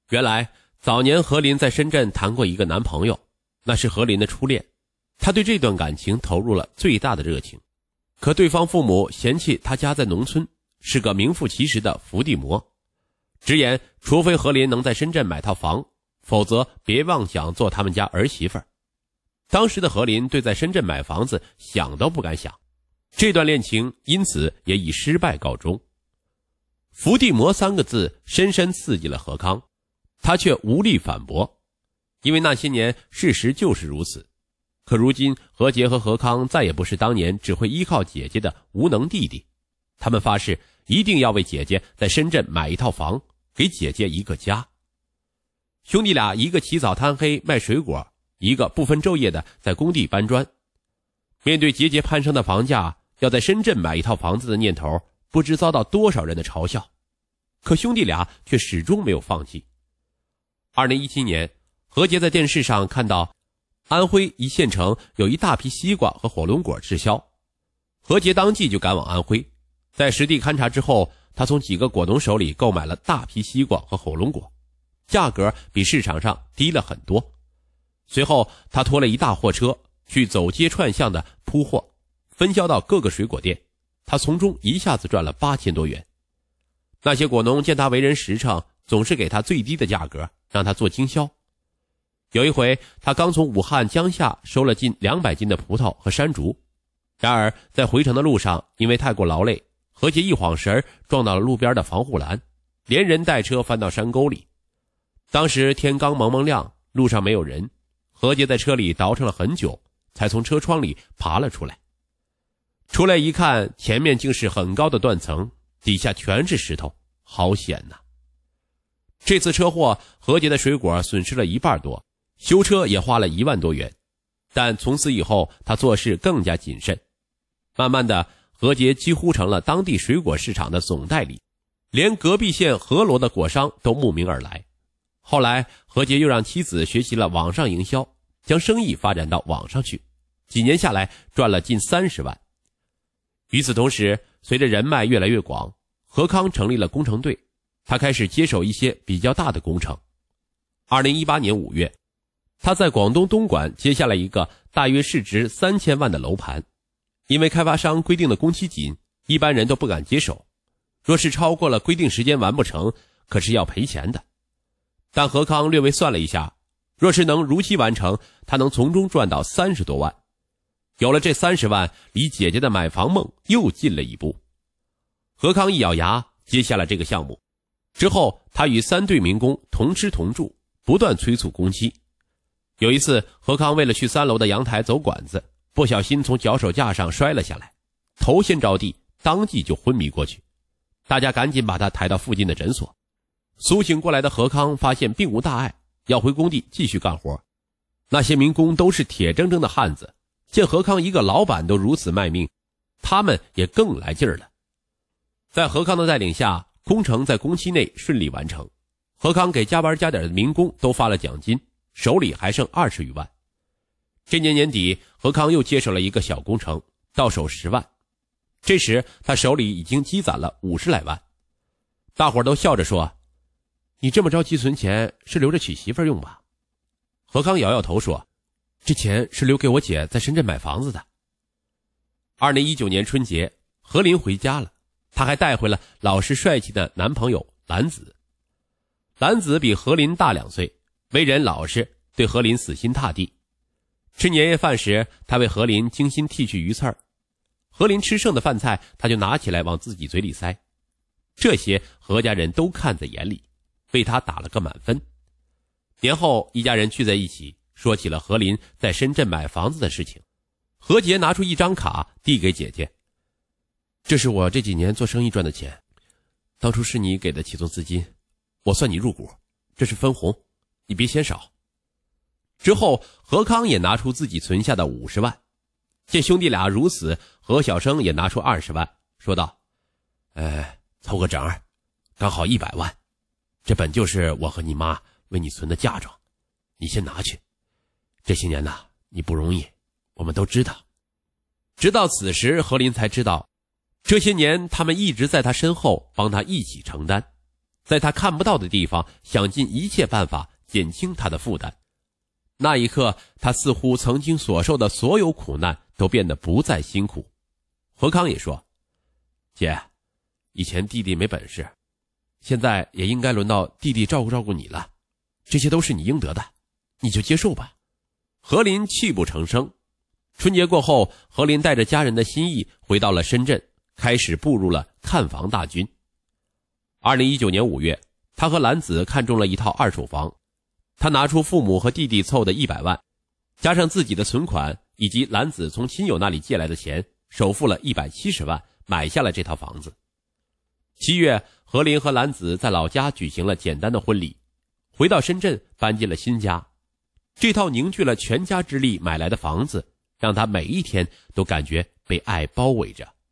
原来早年何林在深圳谈过一个男朋友，那是何林的初恋，他对这段感情投入了最大的热情。可对方父母嫌弃他家在农村，是个名副其实的伏地魔，直言除非何林能在深圳买套房，否则别妄想做他们家儿媳妇儿。当时的何林对在深圳买房子想都不敢想，这段恋情因此也以失败告终。伏地魔三个字深深刺激了何康，他却无力反驳，因为那些年事实就是如此。可如今何洁和何康再也不是当年只会依靠姐姐的无能弟弟，他们发誓一定要为姐姐在深圳买一套房，给姐姐一个家。兄弟俩一个起早贪黑卖水果，一个不分昼夜的在工地搬砖。面对节节攀升的房价，要在深圳买一套房子的念头，不知遭到多少人的嘲笑。可兄弟俩却始终没有放弃。2017年，何洁在电视上看到安徽一县城有一大批西瓜和火龙果滞销，何洁当即就赶往安徽，在实地勘察之后，他从几个果农手里购买了大批西瓜和火龙果，价格比市场上低了很多。随后他拖了一大货车去走街串巷的铺货，分销到各个水果店，他从中一下子赚了8000多元。那些果农见他为人实诚，总是给他最低的价格，让他做经销。有一回，他刚从武汉江夏收了近200斤的葡萄和山竹，然而在回程的路上，因为太过劳累，何洁一晃神撞到了路边的防护栏，连人带车翻到山沟里。当时天刚蒙蒙亮，路上没有人，何洁在车里倒腾了很久，才从车窗里爬了出来。出来一看，前面竟是很高的断层，底下全是石头，好险呐！这次车祸，何洁的水果损失了1半多，修车也花了1万多元。但从此以后，他做事更加谨慎。慢慢的，何洁几乎成了当地水果市场的总代理，连隔壁县河罗的果商都慕名而来。后来，何洁又让妻子学习了网上营销，将生意发展到网上去，几年下来赚了近30万。与此同时，随着人脉越来越广，何康成立了工程队，他开始接手一些比较大的工程。2018年5月，他在广东东莞接下了一个大约市值3000万的楼盘，因为开发商规定的工期紧，一般人都不敢接手，若是超过了规定时间完不成，可是要赔钱的。但何康略微算了一下，若是能如期完成，他能从中赚到30多万。有了这30万，离姐姐的买房梦又近了一步。何康一咬牙接下了这个项目，之后他与3对民工同吃同住，不断催促工期。有一次，何康为了去3楼的阳台走管子，不小心从脚手架上摔了下来，头先着地，当即就昏迷过去。大家赶紧把他抬到附近的诊所。苏醒过来的何康发现并无大碍，要回工地继续干活。那些民工都是铁铮铮的汉子，见何康一个老板都如此卖命，他们也更来劲儿了。在何康的带领下，工程在工期内顺利完成。何康给加班加点的民工都发了奖金，手里还剩20余万。这年年底，何康又接手了一个小工程，到手10万。这时他手里已经积攒了50来万。大伙都笑着说：“你这么着急存钱，是留着娶媳妇用吧？”何康摇摇头说：“这钱是留给我姐在深圳买房子的。”2019年春节，何林回家了，他还带回了老实帅气的男朋友兰子。兰子比何林大2岁，为人老实，对何林死心塌地。吃年夜饭时，他为何林精心剔去鱼刺儿，何林吃剩的饭菜，他就拿起来往自己嘴里塞。这些何家人都看在眼里，为他打了个满分。年后，一家人聚在一起，说起了何林在深圳买房子的事情。何洁拿出一张卡递给姐姐：“这是我这几年做生意赚的钱，当初是你给的启动资金，我算你入股，这是分红，你别嫌少。”之后，何康也拿出自己存下的50万。见兄弟俩如此，何小生也拿出20万，说道：“凑个整儿，刚好100万，这本就是我和你妈为你存的嫁妆，你先拿去。这些年呐，你不容易，我们都知道。”直到此时，何林才知道，这些年他们一直在他身后帮他一起承担。 在他看不到的地方想尽一切办法减轻他的负担。那一刻，他似乎曾经所受的所有苦难都变得不再辛苦。何康也说，姐，以前弟弟没本事，现在也应该轮到弟弟照顾你了，这些都是你应得的，你就接受吧。何林泣不成声。春节过后，何林带着家人的心意回到了深圳，开始步入了看房大军。2019年5月，他和兰子看中了一套二手房，他拿出父母和弟弟凑的100万，加上自己的存款以及兰子从亲友那里借来的钱，首付了170万，买下了这套房子。7月，何林和兰子在老家举行了简单的婚礼，回到深圳搬进了新家。这套凝聚了全家之力买来的房子，让他每一天都感觉被爱包围着。